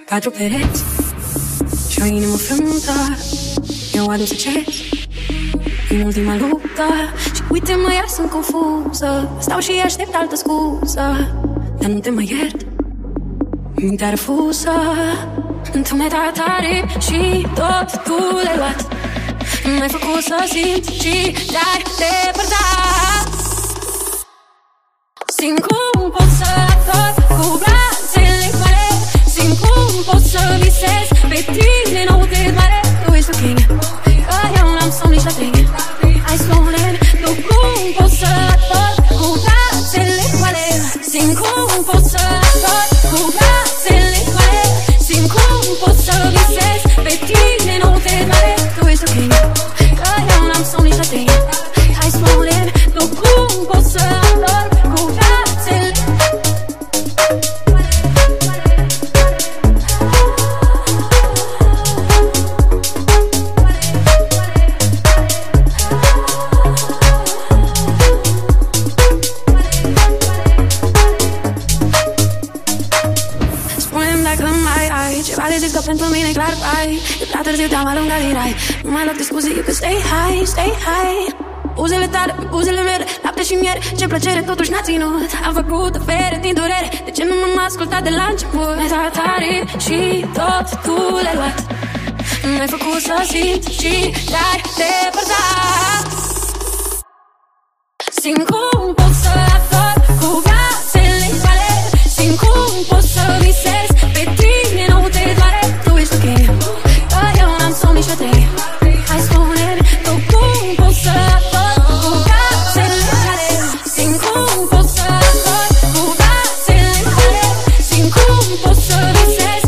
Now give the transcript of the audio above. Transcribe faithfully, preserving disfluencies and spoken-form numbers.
Patru pereți și o inimă frântă, eu adus acest în ultima luptă. Și uite mă, iar sunt confuză, stau și aștept altă scuză, dar nu te mai iert, mintea refuză. Întunecat tare și tot tu le-ai luat, m-ai făcut să simt și te-ai depărtat. Simt cum pot să ador cu brațele goale, simt cum pot să visez pe tine, nu te doare. Tu ești ok, că eu n-am somn nici la trei. Hai spune-mi tu cum pot să ador cu brațele goale, simt cum pot să ador cu brațele goale, simt cum pot să visez pe tine, nu te doare. Tu ești ok, că eu n-am somn nici la trei. Hai spune-mi tu cum pot să ador cu brațele. Spune-mi dacă mai ai ceva de zis, că pentru mine clar ai. E prea târziu, te-am alungat din rai. Nu mai loc de scuze, you can stay high, stay high. Buzele tale, buzele mele, lapte și miere, ce plăcere totuși n-a ținut. Am făcut o fere din durere, de ce nu m-am ascultat de la început? Mi-ai dat tare și tot tu le-ai luat, m-ai făcut să simt și te-ai depărtat. Simt cum pot să ador cu brațele goale, simt cum pot să visez pe tine, nu te doare. Tu ești ok, că eu n-am somn nici la trei. Hai spune-mi tu cum pot să ador cu brațele goale, simt cum pot să ador cu brațele goale, simt cum pot să visez